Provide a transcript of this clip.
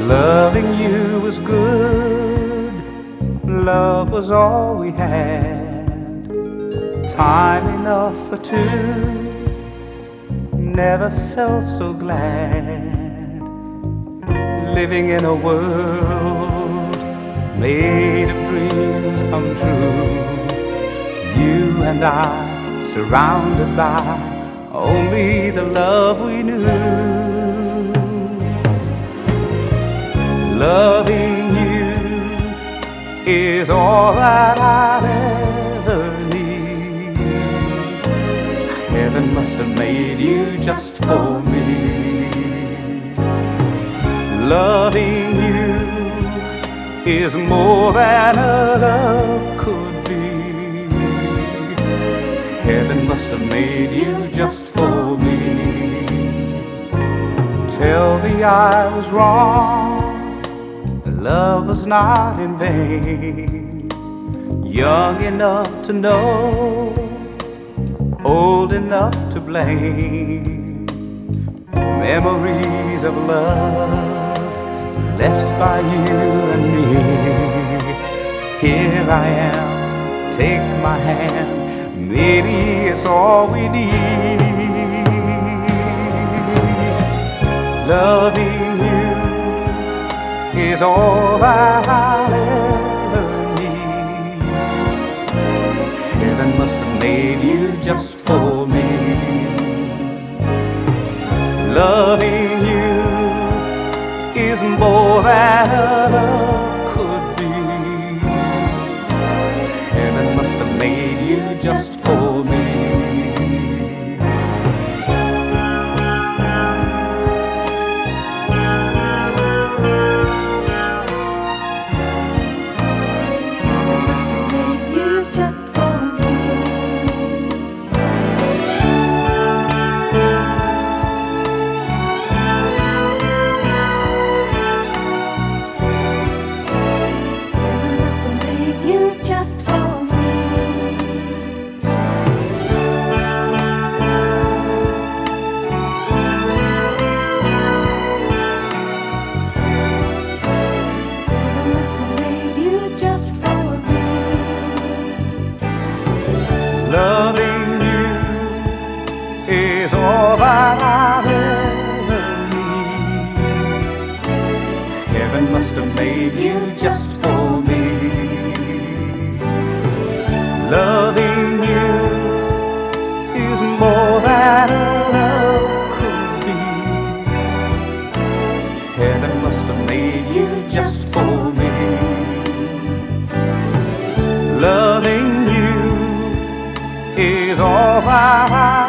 Loving you was good, love was all we had. Time enough for two, never felt so glad. Living in a world made of dreams come true. You and I surrounded by only the love we knew. Loving you is all that I'd ever need. Heaven must have made you just for me. Loving you is more than a love could be. Heaven must have made you just for me. Tell me I was wrong, love was not in vain. Young enough to know, old enough to blame. Memories of love left by you and me. Here I am, take my hand, maybe it's all we need. Loving you is all that I'll ever need. Heaven must have made you just for me. Loving you is more than a love could be. Heaven must have made you just for me. Loving you is all that I ever need. Heaven must have made you just for me. Loving you is more than a love could be. Heaven must have made you just for me. Loving you is all I